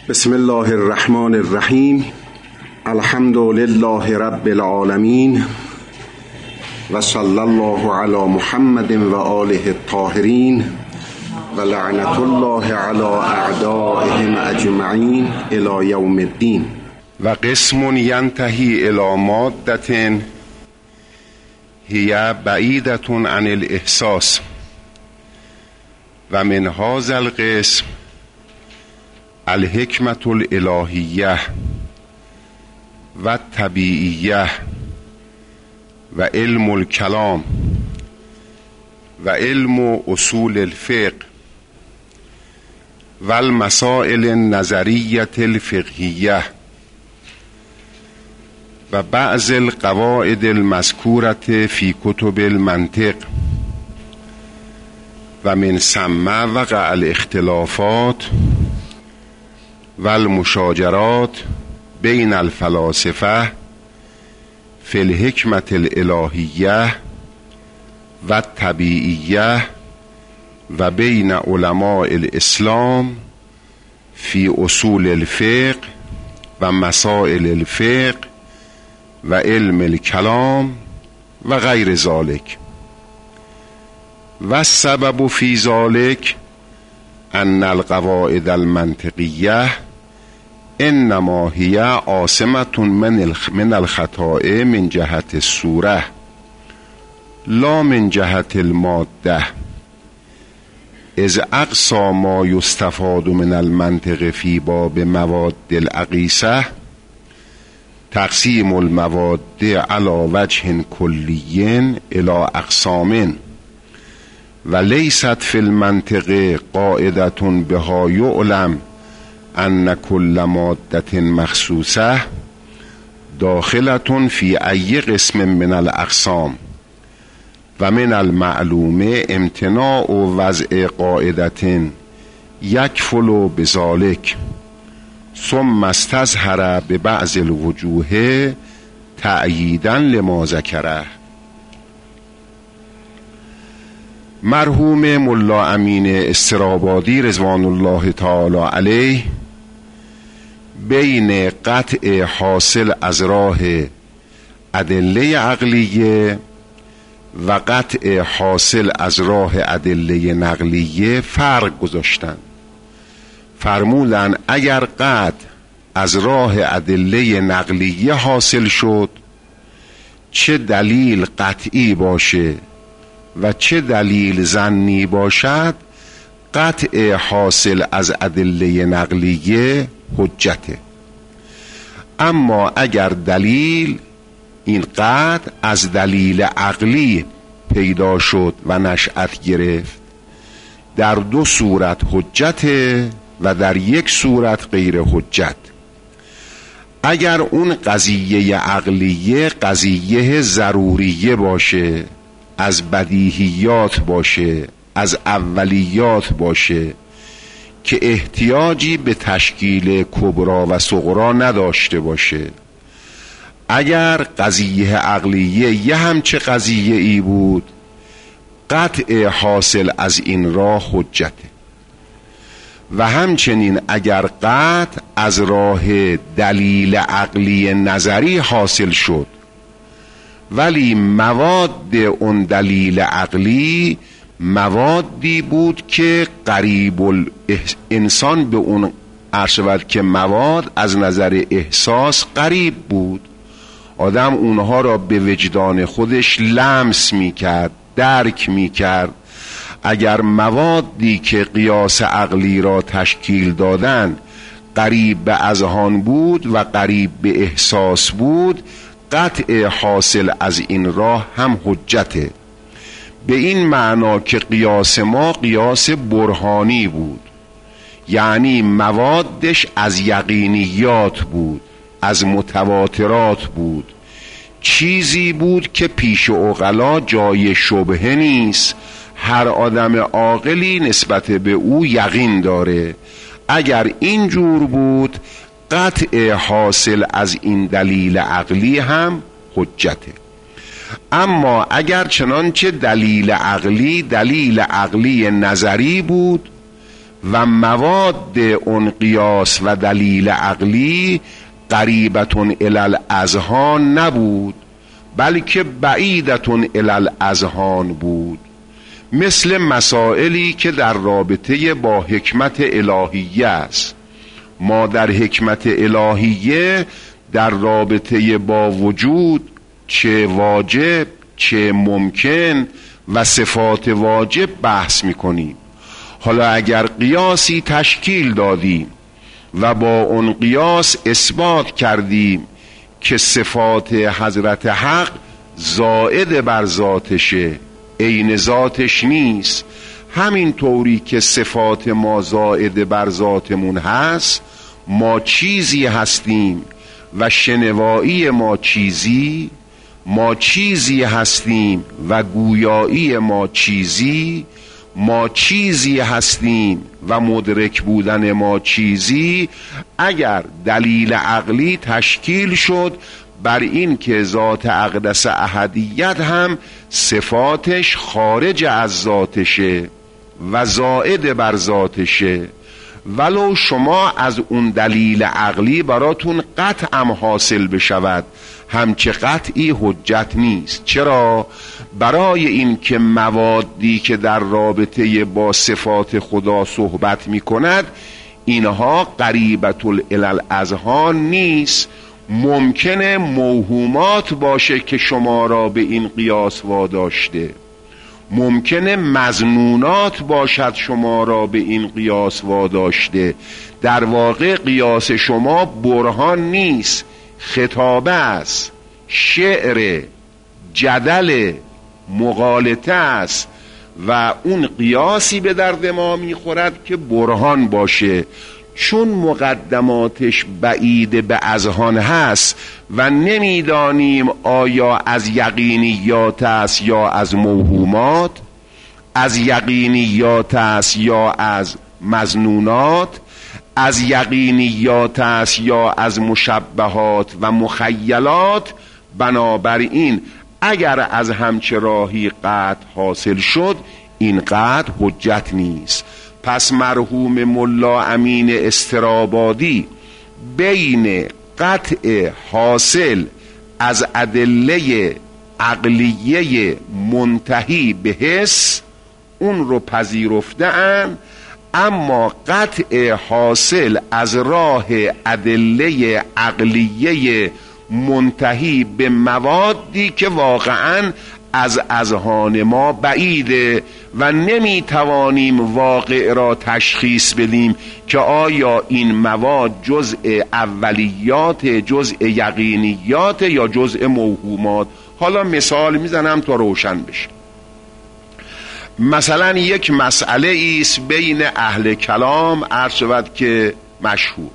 بسم الله الرحمن الرحیم. الحمد لله رب العالمین و صلی الله علی محمد و آله الطاهرین و لعنت الله علی اعدائهم اجمعین الی یوم الدین. و قسم ینتهی الی مادة هی بعیدة عن الاحساس و من هذا القسم الحکمة الالهیه و الطبیعیه و علم الکلام و علم اصول الفقه و المسائل النظریة الفقهیه و بعض القواعد المذکورة فی کتب المنطق و من ثم وقع الاختلافات و المشاجرات بین الفلاسفه فی الحکمة الالهیه و الطبیعیه و بین علماء الاسلام فی اصول الفقه و مسائل الفقه و علم الکلام و غیر ذلك. و السبب فی ذلك ان القواعد المنطقیه انما هی عاصمة من الخطأ من جهت الصوره لا من جهت الماده، اذ اقصى ما یستفاد من المنطق فی باب مواد العقیسه تقسیم المواد علی وجه کلی الی اقسام و لیست فی المنطق قاعدة بها یعلم ان کل مادة مخصوصه داخلة فی ای قسم من الاقسام و من المعلوم امتناع وضع قاعدة یکفل بذلك ثم استظهر ببعض الوجوه تأییدا لما ذکره. مرحوم ملا امین استرابادی رضوان الله تعالی علیه بین قطع حاصل از راه ادله عقلیه و قطع حاصل از راه ادله نقلیه فرق گذاشتن. فرمودن اگر قطع از راه ادله نقلیه حاصل شد، چه دلیل قطعی باشه و چه دلیل ظنی باشد، قطع حاصل از ادله نقلیه حجته. اما اگر دلیل این قطع از دلیل عقلی پیدا شد و نشأت گرفت، در دو صورت حجته و در یک صورت غیر حجت. اگر اون قضیه عقلیه قضیه ضروریه باشه، از بدیهیات باشه، از اولیات باشه که احتیاجی به تشکیل کبرا و صغرا نداشته باشه، اگر قضیه عقلیه یه همچه قضیه ای بود، قطع حاصل از این راه حجته. و همچنین اگر قطع از راه دلیل عقلی نظری حاصل شد ولی مواد اون دلیل عقلی موادی بود که قریب الانسان به اون عرشبت که مواد از نظر احساس قریب بود، آدم اونها را به وجدان خودش لمس میکرد، درک میکرد. اگر موادی که قیاس عقلی را تشکیل دادن قریب به اذهان بود و قریب به احساس بود، قطع حاصل از این راه هم حجته. به این معنا که قیاس ما قیاس برهانی بود، یعنی موادش از یقینیات بود، از متواترات بود، چیزی بود که پیش عقلا جای شبهه نیست. هر آدم عاقلی نسبت به او یقین داره. اگر اینجور بود، قطع حاصل از این دلیل عقلی هم حجته. اما اگر چنانچه دلیل عقلی نظری بود و مواد اون قیاس و دلیل عقلی قریبتون الی الاذهان نبود، بلکه بعیدتون الی الاذهان بود. مثل مسائلی که در رابطه با حکمت الهیه است. ما در حکمت الهیه در رابطه با وجود، چه واجب چه ممکن و صفات واجب بحث میکنیم. حالا اگر قیاسی تشکیل دادیم و با اون قیاس اثبات کردیم که صفات حضرت حق زائد بر ذاتشه، عین ذاتش نیست، همین طوری که صفات ما زائد بر ذاتمون هست، ما چیزی هستیم و شنوایی ما چیزی، ما چیزی هستیم و گویایی ما چیزی، ما چیزی هستیم و مدرک بودن ما چیزی. اگر دلیل عقلی تشکیل شد بر این که ذات اقدس احدیت هم صفاتش خارج از ذاتشه و زائد بر ذاتشه، ولو شما از اون دلیل عقلی براتون قطعم حاصل بشود، همچه قطعی حجت نیست. چرا؟ برای این که موادی که در رابطه با صفات خدا صحبت می کند اینها قریبت الاذهان نیست. ممکنه موهومات باشه که شما را به این قیاس واداشته، ممکنه مظنونات باشد شما را به این قیاس واداشته. در واقع قیاس شما برهان نیست، خطابه است، شعر، جدل، مغالطه است و اون قیاسی به درد ما میخورد که برهان باشه. چون مقدماتش بعید به اذهان هست و نمیدانیم آیا از یقینیات است یا از موهومات، از یقینیات است یا از مظنونات، از یقینیات است یا از مشبهات و مخیلات، بنابراین اگر از همچه راهی قطع حاصل شد این قطع حجت نیست. پس مرحوم ملا امین استرابادی بین قطع حاصل از ادله عقلیه منتهی به حس اون رو پذیرفته‌اند، اما قطع حاصل از راه ادله عقلیه منتهی به موادی که واقعاً از اذهان ما بعیده و نمیتوانیم واقع را تشخیص بدیم که آیا این مواد جزء اولیات، جزء یقینیات یا جزء موهومات. حالا مثال میزنم تا روشن بشه. مثلا یک مسئله ایست بین اهل کلام عرض شود که مشهور،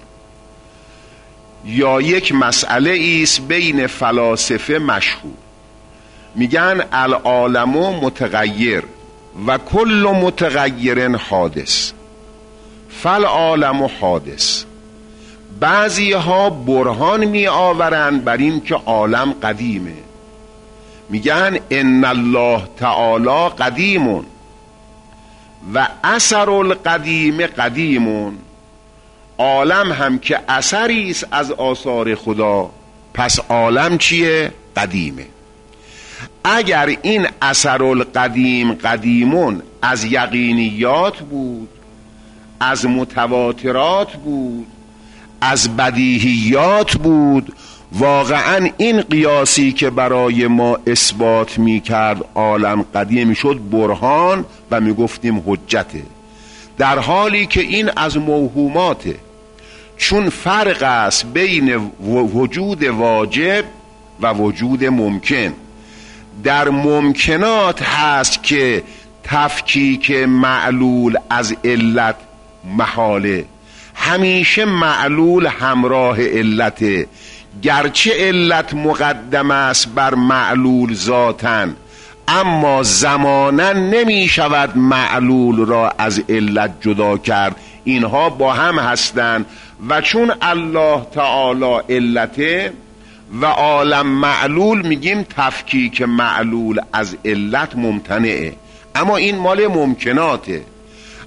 یا یک مسئله ایست بین فلاسفه مشهور. میگن العالم متغیر و کل متغیر حادث، فالعالم حادث. بعضی ها برهان می آورند بر این که عالم قدیمه، میگن ان الله تعالی قدیم و اثر القدیم قدیم. عالم هم که اثری است از آثار خدا، پس عالم چیه؟ قدیمه. اگر این اثر القدیم قدیمون از یقینیات بود، از متواترات بود، از بدیهیات بود، واقعا این قیاسی که برای ما اثبات می کرد عالم قدیم شد برهان و می گفتیم حجته، در حالی که این از موهوماته. چون فرق است بین وجود واجب و وجود ممکن. در ممکنات هست که تفکیک معلول از علت محاله، همیشه معلول همراه علته، گرچه علت مقدم است بر معلول ذاتاً، اما زماناً نمی شود معلول را از علت جدا کرد، اینها با هم هستند. و چون الله تعالی علته و عالم معلول، میگیم تفکیک معلول از علت ممتنعه. اما این مال ممکناته.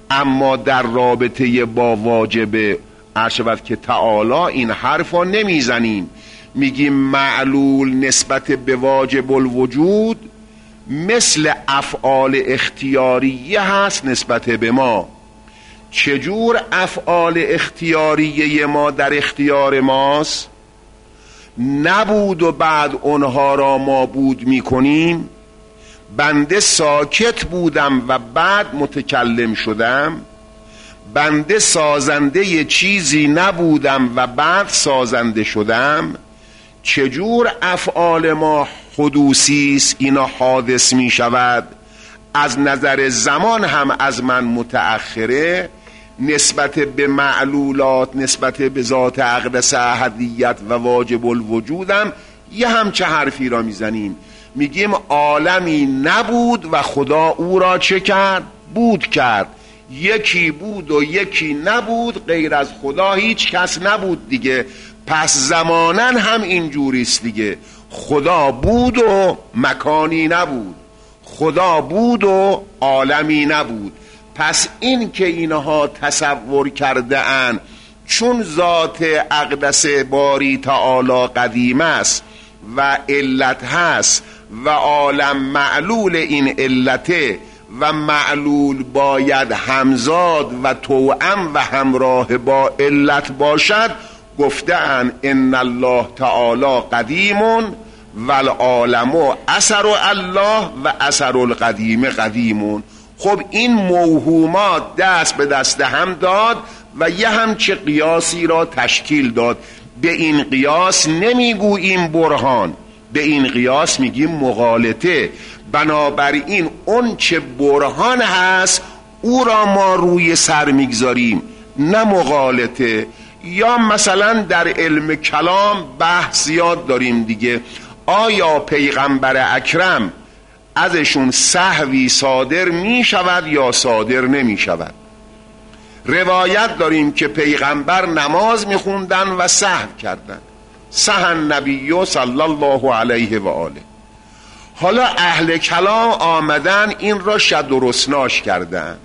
اما در رابطه با واجب عرشبت که تعالی این حرفا نمیزنیم. میگیم معلول نسبت به واجب الوجود مثل افعال اختیاریه هست نسبت به ما. چجور افعال اختیاریه ما در اختیار ماست؟ نبود و بعد اونها را ما بود میکنیم. بنده ساکت بودم و بعد متکلم شدم. بنده سازنده چیزی نبودم و بعد سازنده شدم. چجور افعال ما حدوثی است، اینا حادث می شود؟ از نظر زمان هم از من متأخره. نسبت به معلولات، نسبت به ذات اقدس احدیت و واجب الوجودم یه همچه حرفی را میزنیم. میگیم عالمی نبود و خدا او را چه کرد؟ بود کرد. یکی بود و یکی نبود، غیر از خدا هیچ کس نبود دیگه. پس زمانن هم اینجوریست دیگه. خدا بود و مکانی نبود، خدا بود و عالمی نبود. پس این که اینها تصور کرده اند چون ذات اقدس باری تعالی قدیم است و علت هست و عالم معلول این علته و معلول باید همزاد و توأم و همراه با علت باشد، گفتن ان الله تعالی قدیم و العالم اثر الله و اثر القدیم قدیمون. خب این موهومات دست به دست هم داد و یه همچه قیاسی را تشکیل داد. به این قیاس نمیگوییم برهان، به این قیاس میگیم مغالطه. بنابراین اون چه برهان هست او را ما روی سر میگذاریم، نه مغالطه. یا مثلا در علم کلام بحث یاد داریم دیگه، آیا پیغمبر اکرم ازشون سهوی صادر می شود یا صادر نمی شود؟ روایت داریم که پیغمبر نماز می خوندن و سهو کردن، سهن نبی صلی الله علیه و آله. حالا اهل کلام آمدن این را شد و رسناش کردن،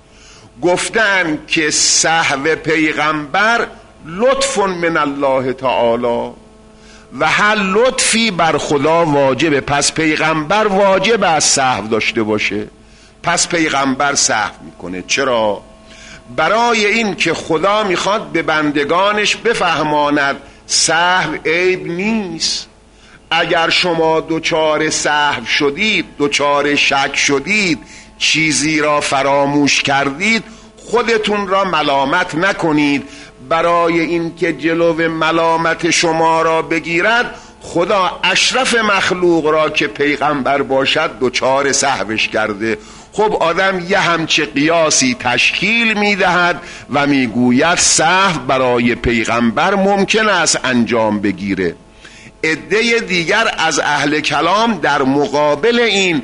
گفتن که سهو پیغمبر لطف من الله تعالی و هر لطفی بر خدا واجبه. پس پیغمبر واجب از سهو داشته باشه، پس پیغمبر سهو میکنه. چرا؟ برای این که خدا میخواد به بندگانش بفهماند سهو عیب نیست. اگر شما دوچار سهو شدید، دوچار شک شدید، چیزی را فراموش کردید، خودتون را ملامت نکنید. برای این که جلو ملامت شما را بگیرد، خدا اشرف مخلوق را که پیغمبر باشد دوچار سهوش کرده. خب آدم یه همچه قیاسی تشکیل میدهد و میگوید سهو برای پیغمبر ممکن است انجام بگیره. عده دیگر از اهل کلام در مقابل این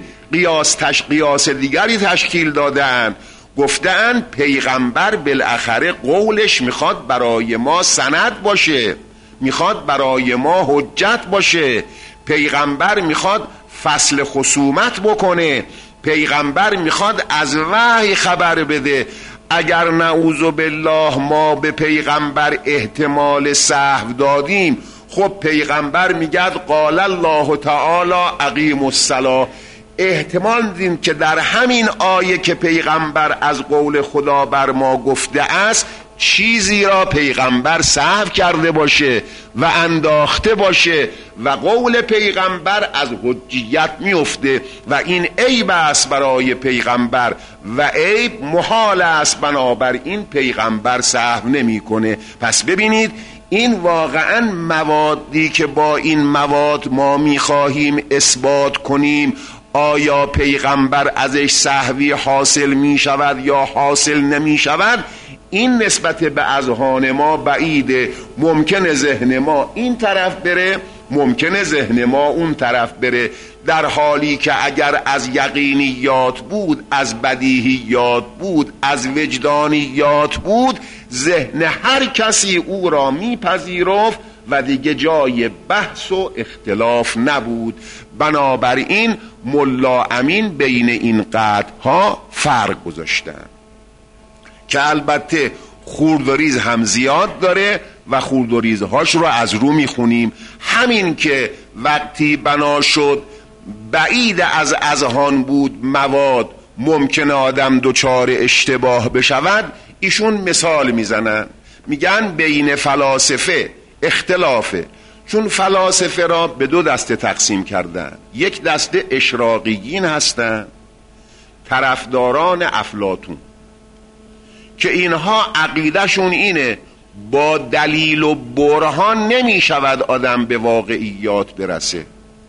قیاس دیگری تشکیل دادند، گفتن پیغمبر بالاخره قولش میخواد برای ما سند باشه، میخواد برای ما حجت باشه. پیغمبر میخواد فصل خصومت بکنه، پیغمبر میخواد از وحی خبر بده. اگر نعوذ بالله ما به پیغمبر احتمال سهو دادیم، خب پیغمبر میگد قال الله تعالی اقیموا الصلاة. احتمال دیم که در همین آیه که پیغمبر از قول خدا بر ما گفته است چیزی را پیغمبر سهو کرده باشه و انداخته باشه و قول پیغمبر از حجیت میفته و این عیب است برای پیغمبر و عیب محال است، بنابراین پیغمبر سهو نمیکنه. پس ببینید این واقعا موادی که با این مواد ما میخواهیم اثبات کنیم آیا پیغمبر ازش سهوی حاصل می شود یا حاصل نمی شود، این نسبت به اذهان ما بعیده. ممکنه ذهن ما این طرف بره، ممکنه ذهن ما اون طرف بره، در حالی که اگر از یقینیات بود، از بدیهیات بود، از وجدانیات بود، ذهن هر کسی او را میپذیرفت و دیگه جای بحث و اختلاف نبود. بنابراین ملا امین بین این قطعها فرق گذاشتن. که البته خورد و ریز هم زیاد داره و خورد و ریزهاش رو از رو میخونیم. همین که وقتی بنا شد بعید از اذهان بود مواد، ممکنه آدم دچار اشتباه بشود، ایشون مثال میزنن، میگن بین فلاسفه اختلافه، چون فلاسفه را به دو دسته تقسیم کردن. یک دسته اشراقیین هستن، طرفداران افلاطون، که اینها عقیدهشون اینه با دلیل و برهان نمی شود آدم به واقعیات برسه.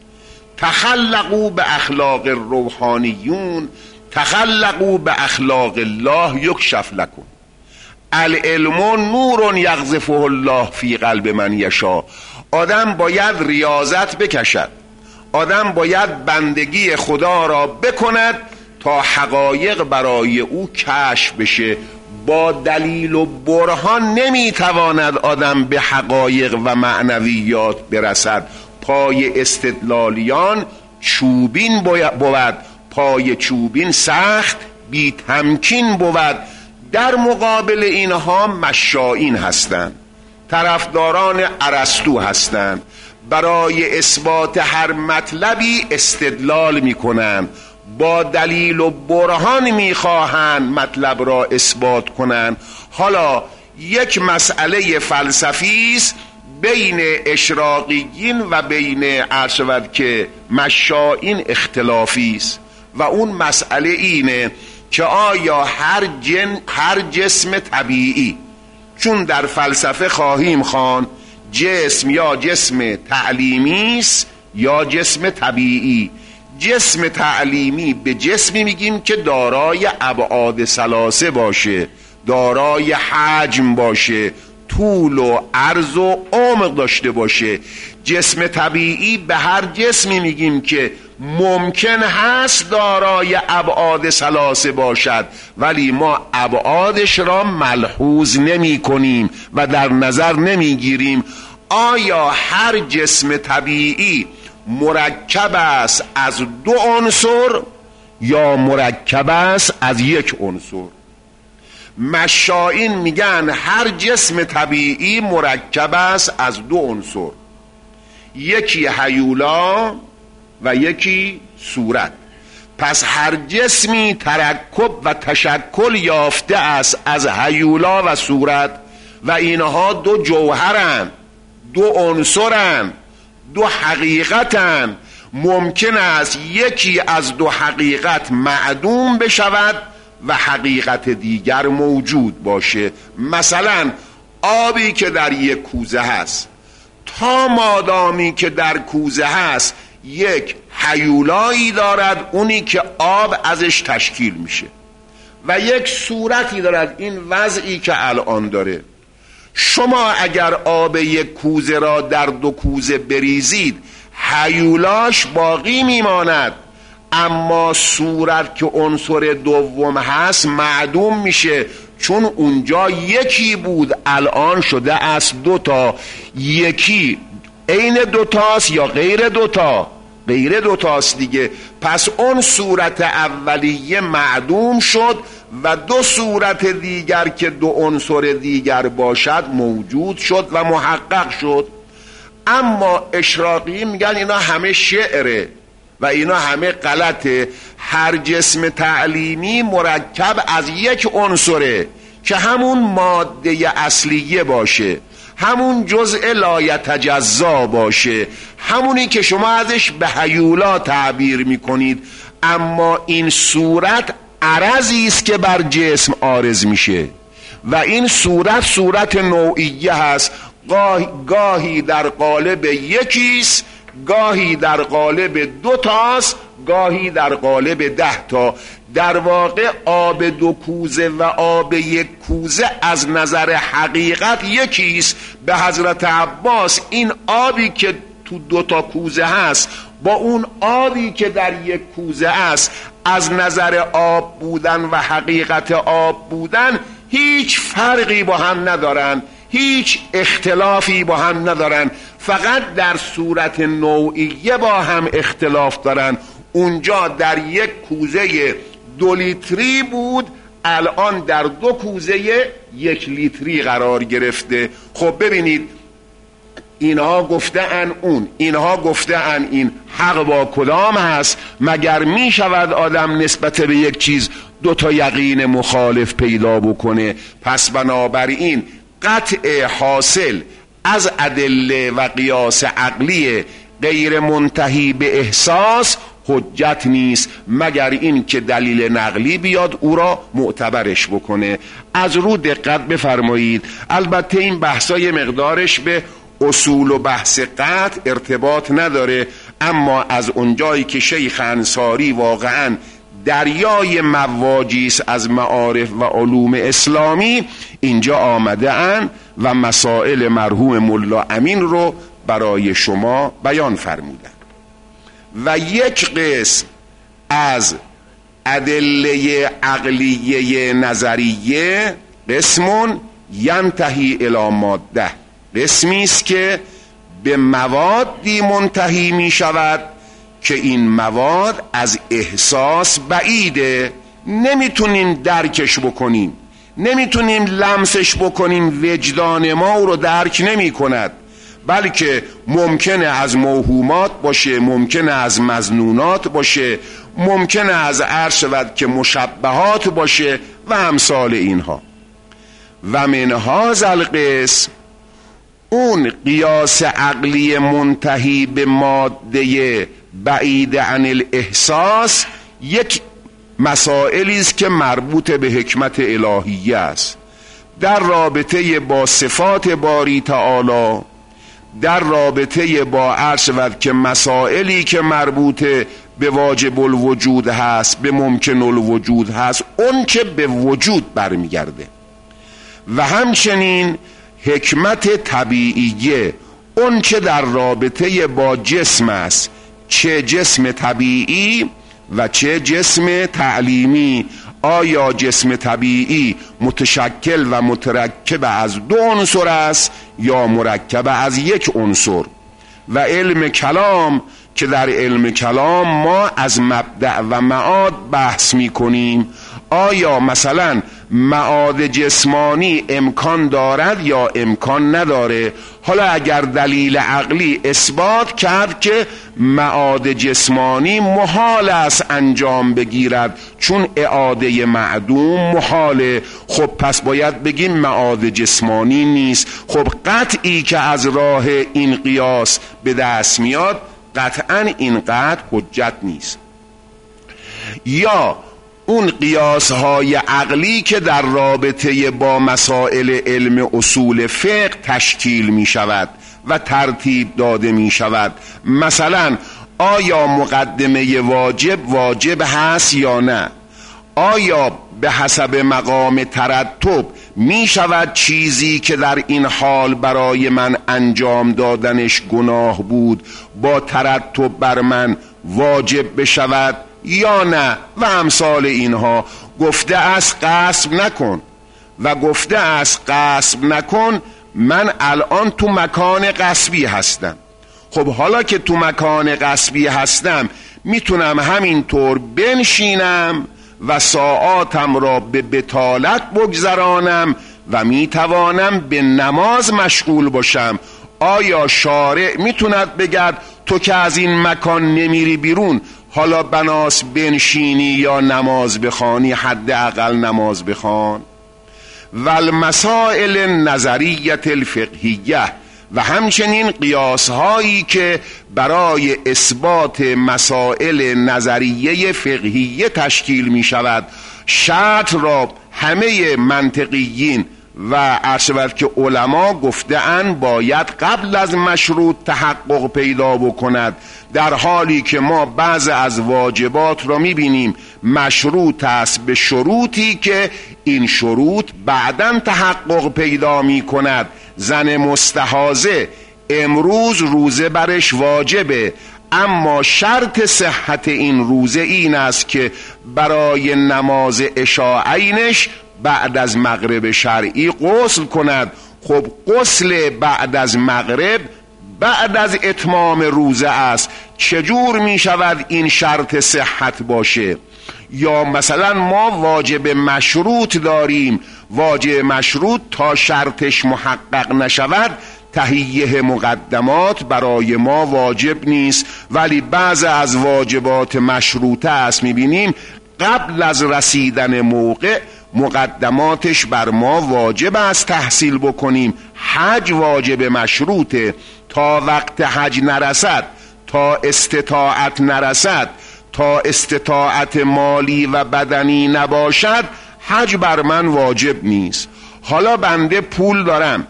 تخلقوا به اخلاق روحانیون تخلقوا به اخلاق الله یکشف لکم العلم نور یقذفه الله فی قلب من یشاء. آدم باید ریاضت بکشد، آدم باید بندگی خدا را بکند تا حقایق برای او کشف بشه. با دلیل و برهان نمیتواند آدم به حقایق و معنویات برسد. پای استدلالیان چوبین بود، پای چوبین سخت بی تمکین بود. در مقابل اینها مشائین هستند، طرفداران ارسطو هستند، برای اثبات هر مطلبی استدلال میکنند، با دلیل و برهان میخواهند مطلب را اثبات کنند. حالا یک مسئله فلسفی است بین اشراقیین و بین عرشود که مشائین اختلافی است و اون مسئله اینه که آیا هر جسم طبیعی، چون در فلسفه خواهیم خواند جسم یا جسم تعلیمی است یا جسم طبیعی. جسم تعلیمی به جسمی میگیم که دارای ابعاد ثلاثه باشه، دارای حجم باشه، طول و عرض و عمق داشته باشه. جسم طبیعی به هر جسمی میگیم که ممکن هست دارای ابعاد ثلاثه باشد، ولی ما ابعادش را ملحوظ نمی کنیم و در نظر نمی گیریم. آیا هر جسم طبیعی مرکب است از دو عنصر یا مرکب است از یک عنصر؟ مشائین میگن هر جسم طبیعی مرکب است از دو عنصر، یکی هیولا و یکی صورت. پس هر جسمی ترکب و تشکل یافته است از هیولا و صورت و اینها دو جوهرند، دو عنصرند، دو حقیقتند. ممکن است یکی از دو حقیقت معدوم بشود و حقیقت دیگر موجود باشه. مثلا آبی که در یک کوزه هست، تا مادامی که در کوزه هست یک هیولایی دارد، اونی که آب ازش تشکیل میشه، و یک صورتی دارد، این وضعی که الان داره. شما اگر آب یک کوزه را در دو کوزه بریزید هیولاش باقی میماند، اما صورت که عنصر دوم هست معدوم میشه، چون اونجا یکی بود الان شده است دوتا. یکی عین دوتاست یا غیر دوتا؟ غیر دوتاست دیگه. پس اون صورت اولیه معدوم شد و دو صورت دیگر که دو عنصر دیگر باشد موجود شد و محقق شد. اما اشراقی میگن اینا همه شعره و اینا همه غلطه. هر جسم تعلیمی مرکب از یک عنصره که همون ماده اصلیه باشه، همون جزء لایتجزا باشه، همونی که شما ازش به هیولا تعبیر میکنید. اما این صورت عرضی است که بر جسم عارض میشه و این صورت نوعیه هست. گاهی در قالب یکیست، گاهی در قالب دوتاست، گاهی در قالب 10 تا. در واقع آب دو کوزه و آب یک کوزه از نظر حقیقت یکیست. به حضرت عباس این آبی که تو 2 تا کوزه هست با اون آبی که در یک کوزه است از نظر آب بودن و حقیقت آب بودن هیچ فرقی با هم ندارن، هیچ اختلافی با هم ندارن، فقط در صورت نوعیه با هم اختلاف دارن. اونجا در یک کوزه 2 لیتری بود، الان در 2 کوزه 1 لیتری قرار گرفته. خب ببینید اینها گفتن اینها گفتن این حق با کدام هست؟ مگر می شود آدم نسبت به یک چیز 2 تا یقین مخالف پیدا بکنه؟ پس بنابراین قطع حاصل از ادله و قیاس عقلی غیر منتهی به احساس حجت نیست، مگر این که دلیل نقلی بیاد او را معتبرش بکنه. از رو دقت بفرمایید. البته این بحثای مقدارش به اصول و بحث قطع ارتباط نداره، اما از اونجایی که شیخ انصاری واقعا دریای مواجی است از معارف و علوم اسلامی، اینجا آمده اند و مسائل مرحوم ملا امین رو برای شما بیان فرمودن. و یک قسم از ادله عقلیه نظریه قسمون ینتهی الی ماده، قسمی است که به موادی منتهی می شود که این مواد از احساس بعیده، نمیتونیم درکش بکنیم، نمیتونیم لمسش بکنیم، وجدان ما او رو درک نمی کند، بلکه ممکنه از موهومات باشه، ممکنه از مظنونات باشه، ممکنه از عرض شود که مشبهات باشه و امثال اینها. و من هذا القسم اون قیاس عقلی منتهی به ماده بعید عن الاحساس یک مسائلی است که مربوط به حکمت الهیه است، در رابطه با صفات باری تعالی، در رابطه با عرض شود که مسائلی که مربوط به واجب الوجود هست، به ممکن الوجود هست، اون که به وجود برمیگرده، و همچنین حکمت طبیعیه، اون که در رابطه با جسم است، چه جسم طبیعی و چه جسم تعلیمی. آیا جسم طبیعی متشکل و مترکب از 2 عنصر است یا مرکب از 1 عنصر؟ و علم کلام که در علم کلام ما از مبدأ و معاد بحث می کنیم، آیا مثلا معاد جسمانی امکان دارد یا امکان نداره؟ حالا اگر دلیل عقلی اثبات کرد که معاد جسمانی محال است انجام بگیرد چون اعاده معدوم محاله، خب پس باید بگیم معاد جسمانی نیست. خب قطعی که از راه این قیاس به دست میاد، قطعا این قطع حجت نیست. یا اون قیاس های عقلی که در رابطه با مسائل علم اصول فقه تشکیل می شود و ترتیب داده می شود، مثلا آیا مقدمه واجب هست یا نه؟ آیا به حسب مقام ترتب می شود چیزی که در این حال برای من انجام دادنش گناه بود با ترتب بر من واجب بشود یا نه؟ و امثال اینها. گفته است قصب نکن و گفته است قصب نکن، من الان تو مکان قصبی هستم. خب حالا که تو مکان قصبی هستم، میتونم همینطور بنشینم و ساعاتم را به بطالت بگذرانم و میتوانم به نماز مشغول باشم. آیا شارع میتوند بگد تو که از این مکان نمیری بیرون، حالا بناس بنشینی یا نماز بخوانی، حداقل نماز بخوان؟ و المسائل نظریت الفقهیه، و همچنین قیاس هایی که برای اثبات مسائل نظریه فقهیه تشکیل می شود. شرط را همه منطقیین و عرشبت که علما گفته‌اند باید قبل از مشروط تحقق پیدا بکند، در حالی که ما بعض از واجبات را میبینیم مشروط است به شروطی که این شروط بعداً تحقق پیدا میکند. زن مستحاضه امروز روزه برش واجبه، اما شرط صحت این روزه این است که برای نماز عشاءینش بعد از مغرب شرعی غسل کند. خب غسل بعد از مغرب بعد از اتمام روزه است، چجور می شود این شرط صحت باشه؟ یا مثلا ما واجب مشروط داریم، واجب مشروط تا شرطش محقق نشود تهیه مقدمات برای ما واجب نیست، ولی بعض از واجبات مشروطه است میبینیم قبل از رسیدن موقع مقدماتش بر ما واجب است تحصیل بکنیم. حج واجب مشروطه، تا وقت حج نرسد، تا استطاعت نرسد، تا استطاعت مالی و بدنی نباشد حج بر من واجب نیست. حالا بنده پول دارم،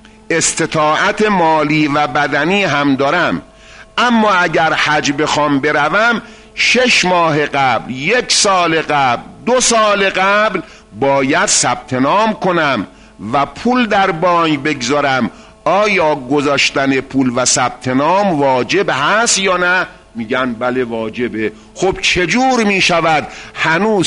استطاعت مالی و بدنی هم دارم، اما اگر حج بخوام بروم 6 ماه قبل، 1 سال قبل، 2 سال قبل باید ثبت نام کنم و پول در بانک بگذارم. آیا گذاشتن پول و ثبت نام واجب هست یا نه؟ میگن بله واجبه. خب چجور میشود؟ هنوز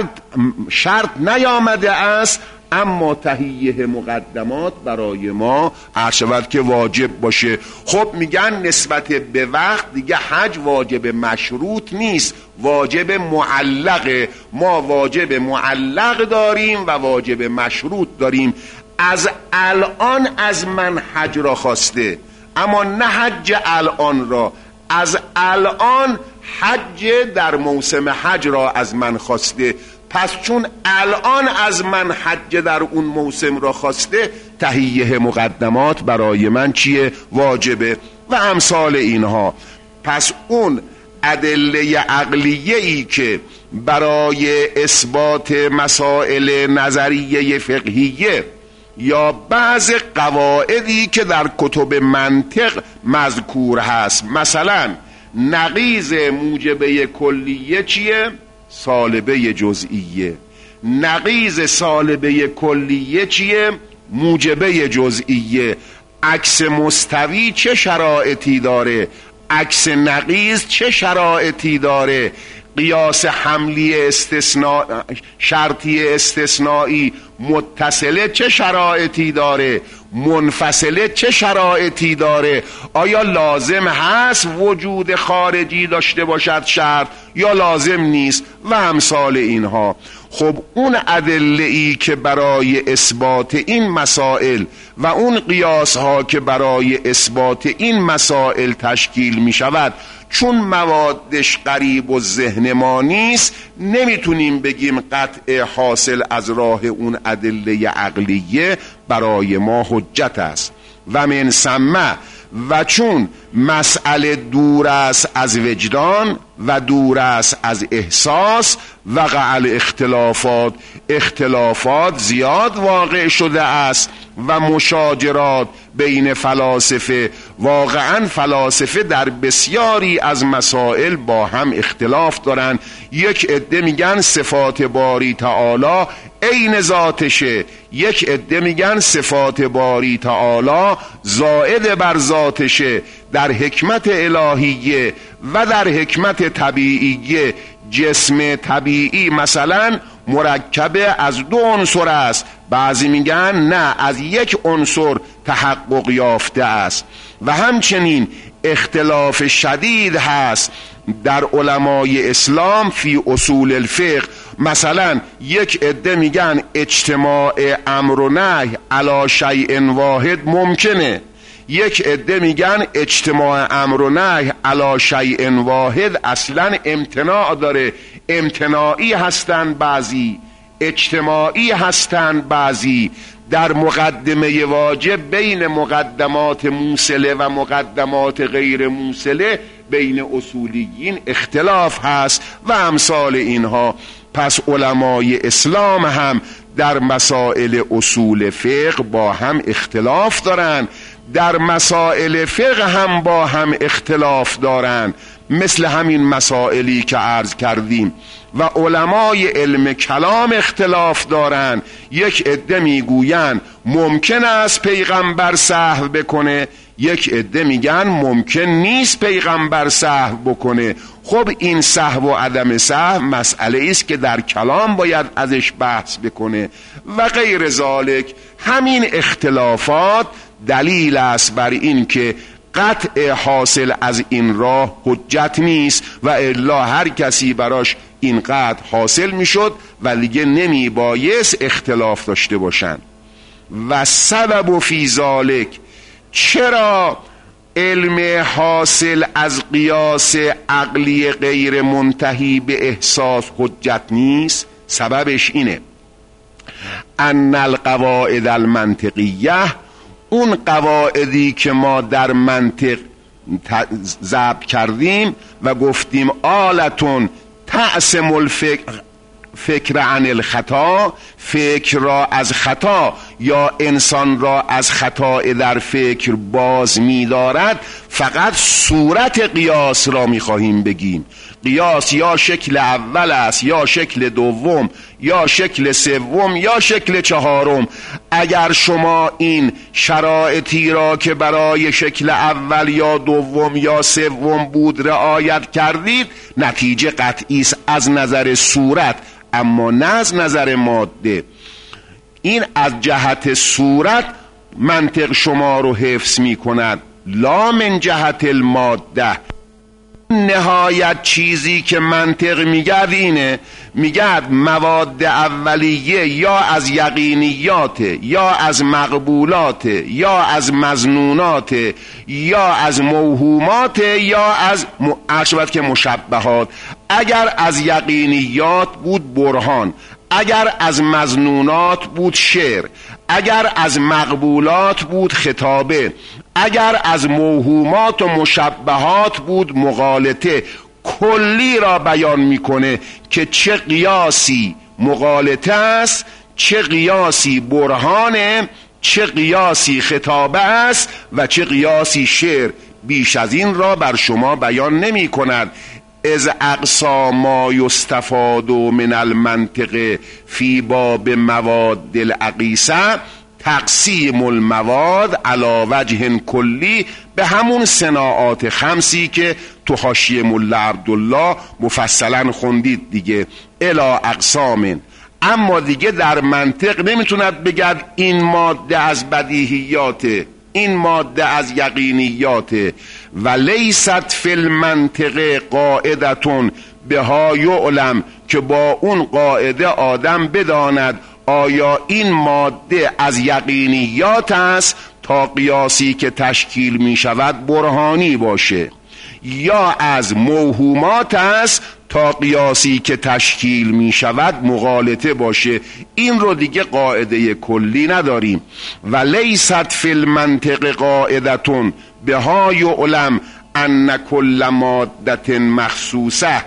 شرط نیامده است، اما تهیه مقدمات برای ما عرشود که واجب باشه. خب میگن نسبت به وقت دیگه حج واجب مشروط نیست، واجب معلقه. ما واجب معلق داریم و واجب مشروط داریم. از الان از من حج را خواسته، اما نه حج الان را، از الان حج در موسم حج را از من خواسته. پس چون الان از من حج در اون موسم را خواسته، تهیه مقدمات برای من چیه؟ واجبه و امثال اینها. پس اون ادله عقلیه ای که برای اثبات مسائل نظریه فقهیه یا بعض قواعدی که در کتب منطق مذکور هست، مثلا نقیض موجبه کلیه چیه؟ سالبه جزئیه. نقیض سالبه کلیه چیه؟ موجبه جزئیه. عکس مستوی چه شرایطی داره؟ عکس نقیض چه شرایطی داره؟ قیاس حملی شرطی استثنایی متصله چه شرایطی داره؟ منفصله چه شرایطی داره؟ آیا لازم هست وجود خارجی داشته باشد شرط یا لازم نیست؟ و امثال اینها. خب اون ادله ای که برای اثبات این مسائل و اون قیاس ها که برای اثبات این مسائل تشکیل می شود، چون موادش قریب و ذهن ما نیست، نمیتونیم بگیم قطع حاصل از راه اون ادله عقلیه برای ما حجت است. و من ثم، و چون مسئله دور است از وجدان و دور است از احساس، وقع الاختلافات، اختلافات زیاد واقع شده است و مشاجرات بین فلاسفه، واقعا فلاسفه در بسیاری از مسائل با هم اختلاف دارن. یک عده میگن صفات باری تعالی عین ذاتشه، یک عده میگن صفات باری تعالی زائد بر ذاتشه. در حکمت الهیه و در حکمت طبیعیه جسم طبیعی مثلا مرکب از 2 عنصر است، بعضی میگن نه از 1 عنصر تحقق یافته است. و همچنین اختلاف شدید هست در علمای اسلام فی اصول الفقه. مثلا یک عده میگن اجتماع امر و نهی علی شیء واحد ممکنه، یک عده میگن اجتماع امر و نهی علی شیء واحد اصلا امتناع داره. امتناعی هستن بعضی، اجتماعی هستن بعضی. در مقدمه واجب بین مقدمات موصله و مقدمات غیر موصله بین اصولیین اختلاف هست و امثال اینها. پس علمای اسلام هم در مسائل اصول فقه با هم اختلاف دارن، در مسائل فقه هم با هم اختلاف دارن، مثل همین مسائلی که عرض کردیم. و علمای علم کلام اختلاف دارن. یک عده میگوین ممکن است پیغمبر سهو بکنه، یک عده میگن ممکن نیست پیغمبر سهو بکنه. خب این سهو و عدم سهو مسئله است که در کلام باید ازش بحث بکنه و غیر ذالک. همین اختلافات دلیل است بر این که قطع حاصل از این راه حجت نیست و الا هر کسی براش اینقدر حاصل میشد و دیگه نمی بایست اختلاف داشته باشن. و سبب فی ذالک، چرا علم حاصل از قیاس عقلی غیر منتهی به احساس حجت نیست؟ سببش اینه ان القواعد المنطقیه، اون قواعدی که ما در منطق ضبط کردیم و گفتیم آلتون تعصم الفکر عن الخطا، فکر را از خطا یا انسان را از خطا در فکر باز می دارد، فقط صورت قیاس را می خواهیم بگیم. قیاس یا شکل اول است یا شکل دوم یا شکل سوم یا شکل چهارم. اگر شما این شرایطی را که برای شکل اول یا دوم یا سوم بود رعایت کردید، نتیجه قطعی است از نظر صورت، اما نه از نظر ماده. این از جهت صورت منطق شما رو حفظ می کند، لا من جهت الماده. نهایت چیزی که منطق میگد اینه، میگد مواد اولیه یا از یقینیات یا از مقبولات یا از مظنونات یا از موهومات یا از عشبت که مشبهات. اگر از یقینیات بود برهان، اگر از مظنونات بود شعر، اگر از مقبولات بود خطابه، اگر از موهومات و مشبهات بود مغالطه. کلی را بیان میکنه که چه قیاسی مغالطه است، چه قیاسی برهانه، چه قیاسی خطابه است و چه قیاسی شعر. بیش از این را بر شما بیان نمی کند. از اقصا ما یستفاد من المنطق فی باب مواد العقیسه تقسیم المواد علی وجه کلی، به همون صناعات خمسی که تو حاشیه ملا عبدالله مفصلا خوندید دیگه، الی اقسام. اما دیگه در منطق نمیتوند بگد این ماده از بدیهیاته، این ماده از یقینیاته. و لیست فی المنطق قاعدتون بها یعلم، که با اون قاعده آدم بداند آیا این ماده از یقینیات است تا قیاسی که تشکیل می شود برهانی باشه، یا از موهومات است تا قیاسی که تشکیل می شود مغالطه باشه. این رو دیگه قاعده کلی نداریم. و لیست فی المنطق قاعدتون بها یعلم ان کل ماده مخصوصه،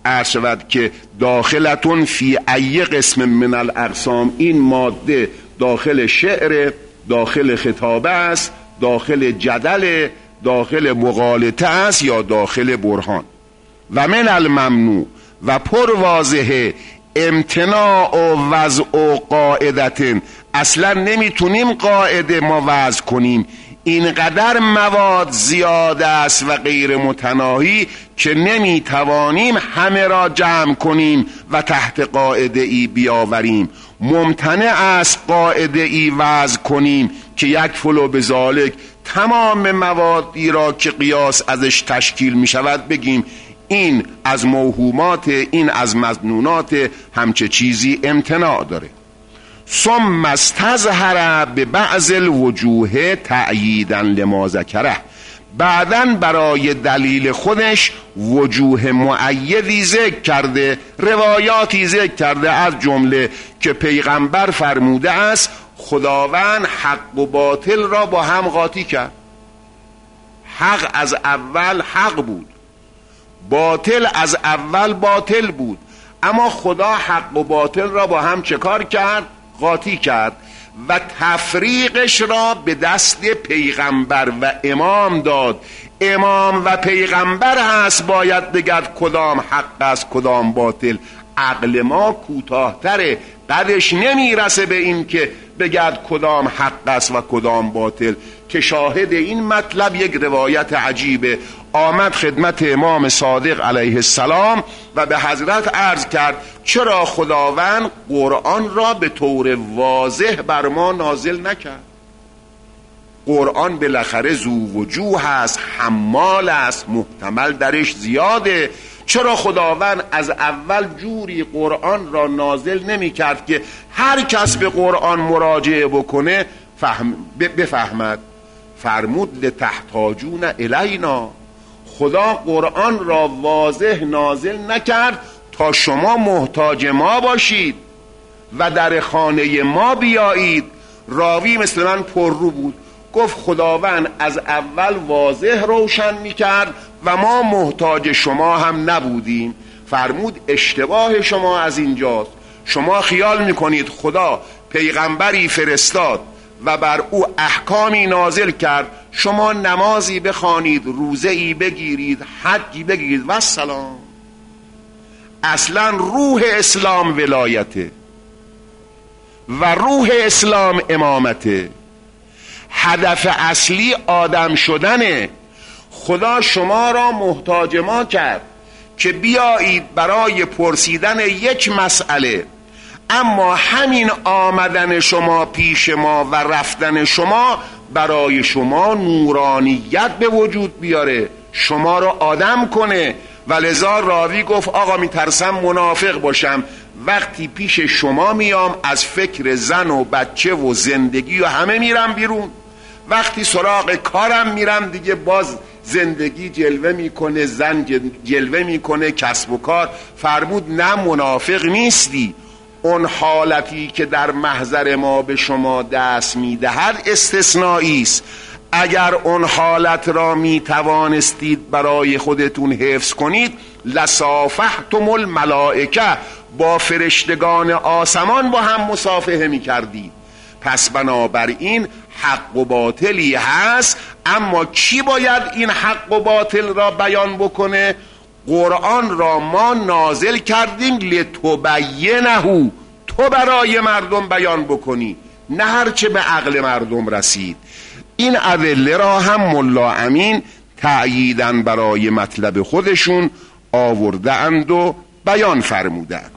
شود که داخلتون فی ای قسم من الاقسام. این ماده داخل شعر، داخل خطابه است، داخل جدل، داخل مغالطه است یا داخل برهان. و من الممنوع، و پر واضحه امتناع و وضع و قاعدتن، اصلا نمیتونیم قاعده ما وضع کنیم. اینقدر مواد زیاد است و غیر متناهی که نمیتوانیم همه را جمع کنیم و تحت قاعده ای بیاوریم. ممتنع است قاعده ای وضع کنیم که یک فلو بذالک تمام موادی را که قیاس ازش تشکیل می شود بگیم این از موهومات، این از مظنونات، همچه چیزی امتناع داره. ثم استظهر به بعض الوجوه تأییدا لما ذکره، بعدن برای دلیل خودش وجوه مؤیدی ذکر کرده، روایاتی ذکر کرده، از جمله که پیغمبر فرموده است خداوند حق و باطل را با هم قاطی کرد. حق از اول حق بود، باطل از اول باطل بود، اما خدا حق و باطل را با هم چه کار کرد؟ قاطی کرد و تفریقش را به دست پیغمبر و امام داد. امام و پیغمبر هست باید بگد کدام حق است کدام باطل. عقل ما کوتاه‌تره، قدش نمیرسه به این که بگد کدام حق است و کدام باطل. که شاهد این مطلب یک روایت عجیبه. آمد خدمت امام صادق علیه السلام و به حضرت عرض کرد چرا خداوند قرآن را به طور واضح بر ما نازل نکرد؟ قرآن بالاخره ذو وجوه است، حمال است، محتمل درش زیاده. چرا خداوند از اول جوری قرآن را نازل نمی کرد که هر کس به قرآن مراجعه بکنه بفهمد؟ فرمود لتحتاجون الینا، خدا قرآن را واضح نازل نکرد تا شما محتاج ما باشید و در خانه ما بیایید. راوی مثل من پررو بود، گفت خداوند از اول واضح روشن میکرد و ما محتاج شما هم نبودیم. فرمود اشتباه شما از اینجاست، شما خیال میکنید خدا پیغمبری فرستاد و بر او احکامی نازل کرد، شما نمازی بخوانید، روزه ای بگیرید، حجی بگیرید و سلام. اصلا روح اسلام ولایته و روح اسلام امامته. هدف اصلی آدم شدنه. خدا شما را محتاج ما کرد که بیایید برای پرسیدن یک مسئله، اما همین آمدن شما پیش ما و رفتن شما برای شما نورانیت به وجود بیاره، شما را آدم کنه. و لذا راوی گفت آقا میترسم منافق باشم، وقتی پیش شما میام از فکر زن و بچه و زندگی و همه میرم بیرون، وقتی سراغ کارم میرم دیگه باز زندگی جلوه میکنه، زن جلوه میکنه، کسب و کار. فرمود نه، منافق نیستی. اون حالتی که در محضر ما به شما دست میدهد استثنایی است. اگر اون حالت را میتوانستید برای خودتون حفظ کنید لصافحتم الملائکه، با فرشتگان آسمان با هم مصافحه میکردید. پس بنابراین حق و باطلی هست، اما کی باید این حق و باطل را بیان بکنه؟ قرآن را ما نازل کردیم لتبینه، تو برای مردم بیان بکنی، نه هرچه به عقل مردم رسید. این ادله را هم ملا امین تأییدن برای مطلب خودشون آورده اند و بیان فرمودند.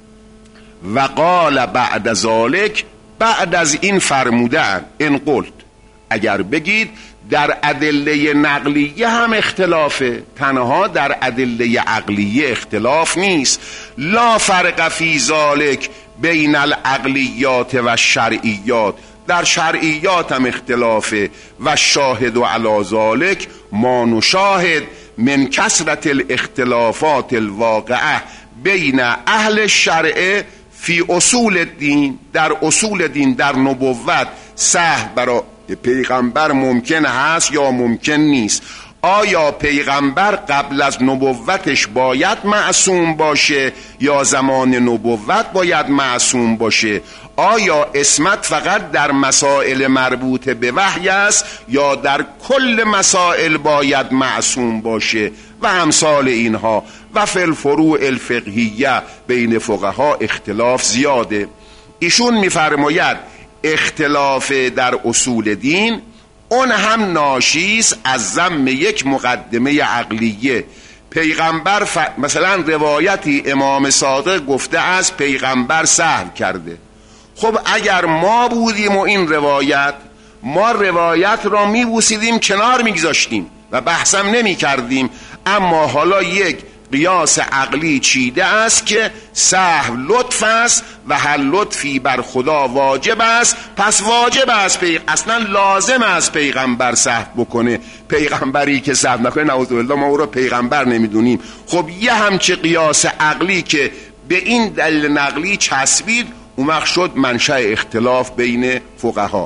و قال بعد ذالک، بعد از این فرمودند ان قلت، اگر بگید در ادله نقلیه هم اختلافه، تنها در ادله عقلیه اختلاف نیست. لا فرق فی ذالک بین العقلیات و شرعیات، در شرعیات هم اختلافه. و شاهد علی ذالک ما نشاهد من کثرت الاختلافات الواقعه بین اهل الشرع فی اصول الدین، در اصول دین، در نبوت سهو برای پیغمبر ممکن هست یا ممکن نیست. آیا پیغمبر قبل از نبوتش باید معصوم باشه یا زمان نبوت باید معصوم باشه؟ آیا عصمت فقط در مسائل مربوط به وحی است یا در کل مسائل باید معصوم باشه؟ و امثال اینها. و فی الفروع الفقهیه بین فقها اختلاف زیاده. ایشون میفرماید اختلاف در اصول دین اون هم ناشیست از ضم یک مقدمه عقلیه. پیغمبر مثلا روایتی امام صادق گفته از پیغمبر سهو کرده. خب اگر ما بودیم و این روایت، ما روایت را میبوسیدیم کنار میگذاشتیم و بحثم نمی کردیم. اما حالا یک قیاس عقلی چیده است که سهو لطف است و هر لطفی بر خدا واجب است، پس واجب است، اصلا لازم است پیغمبر سهو بکنه. پیغمبری که سهو نکنه نعوذ بالله ما او را پیغمبر نمیدونیم. خب یه همچه قیاس عقلی که به این دلیل نقلی چسبید، اون وقت شد منشأ اختلاف بین فقها.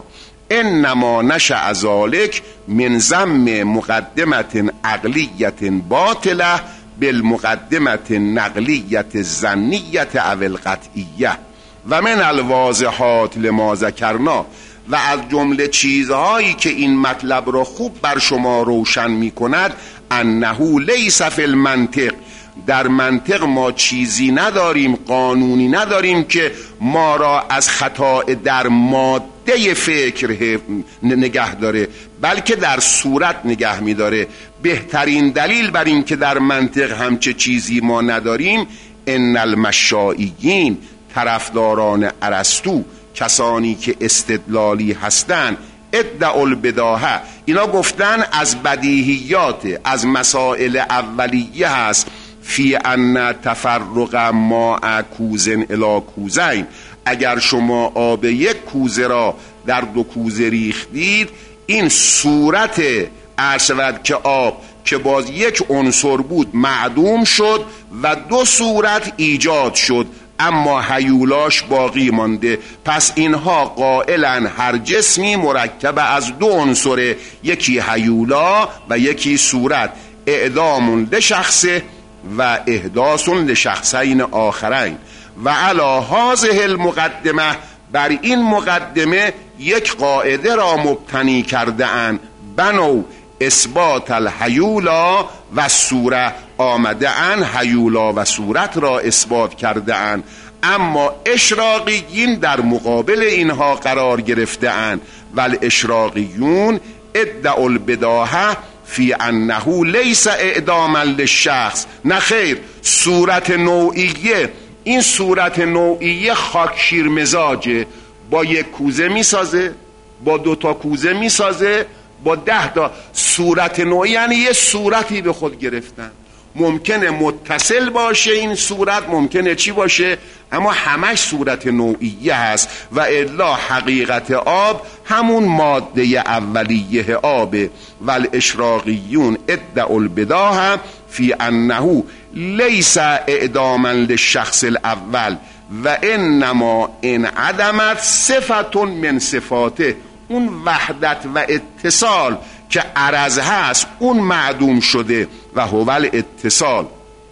انما نشأ ذلک من ضم مقدمة عقلیة باطله بالمقدمة نقلیة ظنیة او القطعیه و من الواضحات لما ذکرنا. و از جمله چیزهایی که این مطلب را خوب بر شما روشن می کند انه لیس فی المنطق، در منطق ما چیزی نداریم، قانونی نداریم که ما را از خطا در ماده فکر نگه داره، بلکه در صورت نگه می داره. بهترین دلیل بر این که در منطق همچه چیزی ما نداریم، ان المشائیین، طرفداران ارسطو، کسانی که استدلالی هستند، ادعوا البداهه، اینا گفتن از بدیهیات، از مسائل اولیه هست، فی ان تفرق ماء کوزن الی کوزین، اگر شما آب یک کوزه را در دو کوزه ریختید، این صورت عرشود که آب که باز یک عنصر بود معدوم شد و دو صورت ایجاد شد، اما هیولاش باقی مانده. پس اینها قائلن هر جسمی مرکب از دو عنصر، یکی هیولا و یکی صورت، اعدام لشخصه و احداث لشخصین آخرین. و علی هذه المقدمه، بر این مقدمه یک قاعده را مبتنی کرده اند، بنو اثبات الهیولا و صوره، آمده اند هیولا و صورت را اثبات کرده اند، اما اشراقیین در مقابل اینها قرار گرفته اند. والاشراقیون ادعوا البداهه فی انه لیس اعداما للشخص، نه خیر، صورت نوعیه، این صورت نوعیه خاکشیر مزاجه، با یک کوزه میسازه، با دو تا کوزه میسازه، با 10 تا صورت نوعی، یعنی یه صورتی به خود گرفتن. ممکنه متصل باشه این صورت، ممکنه چی باشه، اما همش صورت نوعیه هست. و الا حقیقت آب همون ماده اولیه آبه. والاشراقیون ادعوا البداهه فی انه لیس اعداما للشخص الاول و انما انعدمت صفت من صفاته، اون وحدت و اتصال که عرض هست اون معدوم شده و هو الاتصال.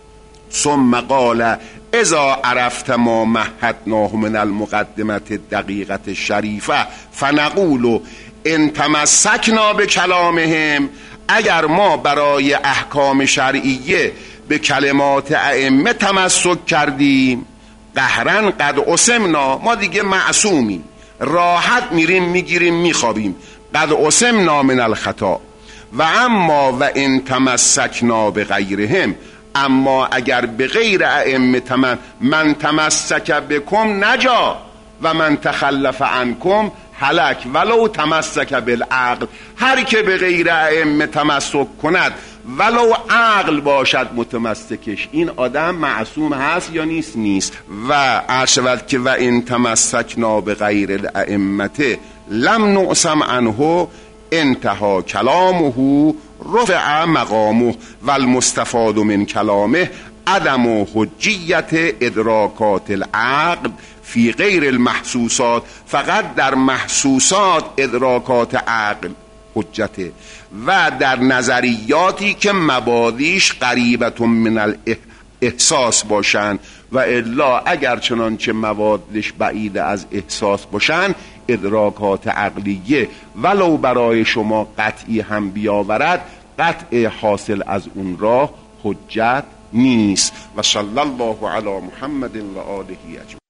ثم قال اذا عرفت ما مهدناه من المقدمه الدقیقه الشریفه فنقول ان تمسکنا بکلامهم، اگر ما برای احکام شرعیه به کلمات ائمه تمسک کردیم، قهرن قد اسمنا، ما دیگه معصومیم، راحت میریم میگیریم میخوابیم، قد اسمنا من الخطا. و اما و ان تمسکنا بغیرهم، اما اگر به غیر ائمه من تمسک بکم نجا و من تخلف عنکم هلک ولو تمسک بالعقل، هر که به غیر ائمه تمسک کند ولو عقل باشد متمسکش، این آدم معصوم هست یا نیست. و عرشود که و این تمسکنا به غیر الائمه لم نعصم عنه انتها کلامه رفع مقامه و المستفاد من کلامه عدم حجیت ادراکات العقل فی غیر المحسوسات، فقط در محسوسات ادراکات عقل حجته و در نظریاتی که مبادیش قریبت من الاحساس باشن، و الا اگر چنانچه موادش بعید از احساس باشن ادراکات عقلیه ولو برای شما قطعی هم بیاورد، قطع حاصل از اون راه حجت نیست. و صلی الله علی محمد و آله اجمعین.